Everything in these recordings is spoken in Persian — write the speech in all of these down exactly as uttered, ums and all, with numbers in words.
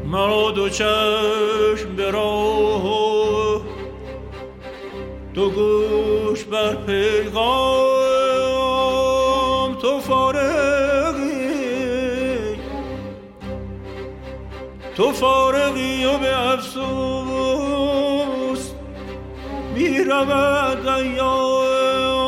مرا دو چشم به راه دو گوش بر پیغام، تو فارغی تو فارغی و به افسوس می رود ایام.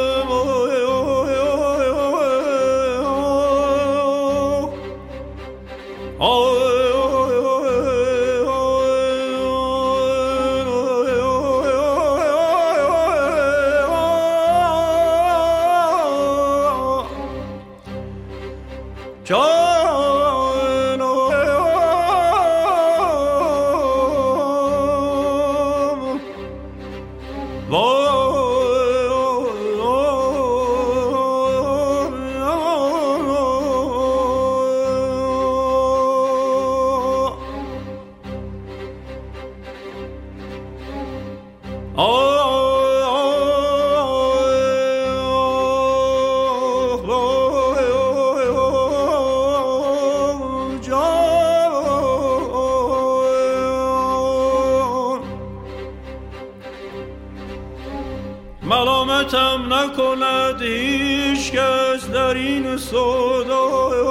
ملامتم نکند هیچ کس در این سودا،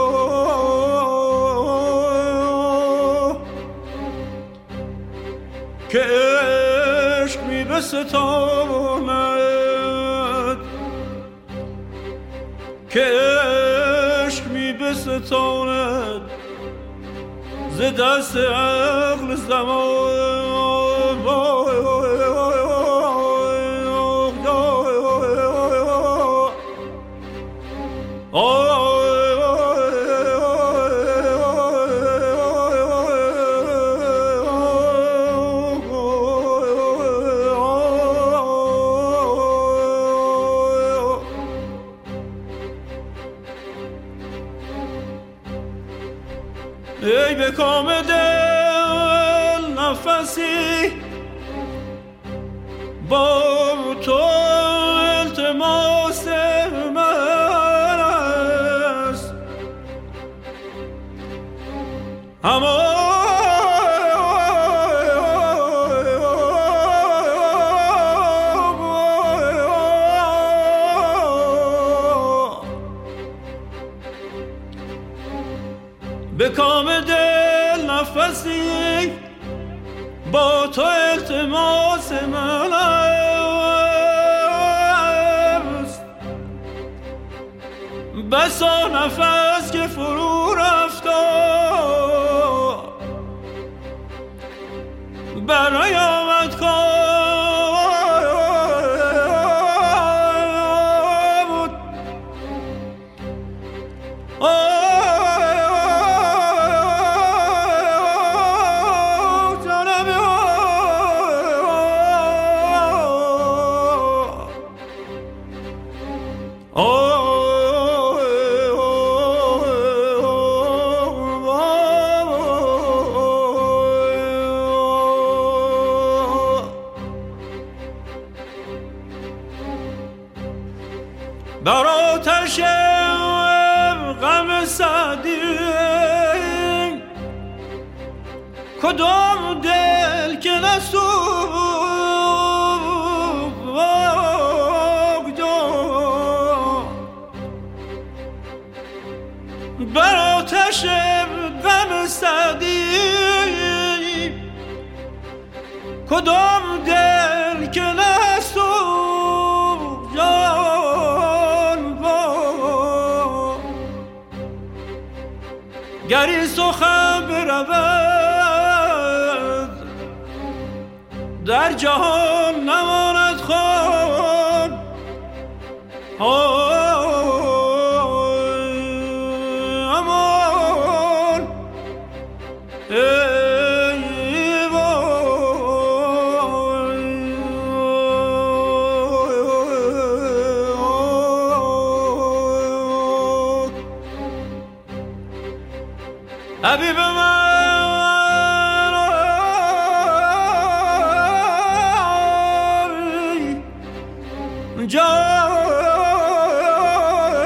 که عشق می بستاند که عشق می بستاند ز دست عقل زمان. ای به کام دل نفسی با تو التماس من است، اما به کام دل نفسی با تو التماس من است، بسا نفس که فرو رفت برای آمد کام. بر آتش غم سعدی کدام دل که نسوخت، بر آتش غم سعدی کدام دل که نسوخت، گر این سخن برود در جهان نماند خون. امان ای وای حبیب من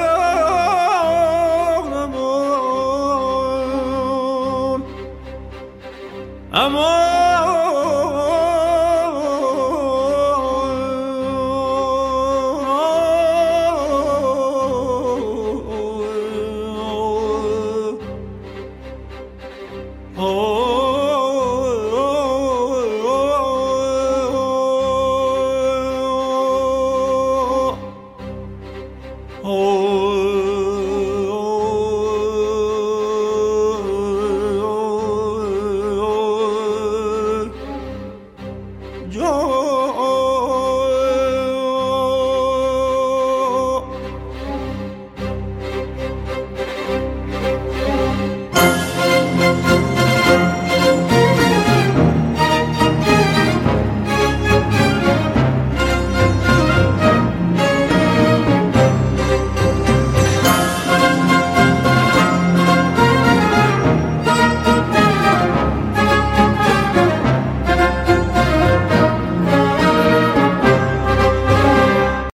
جانمون اما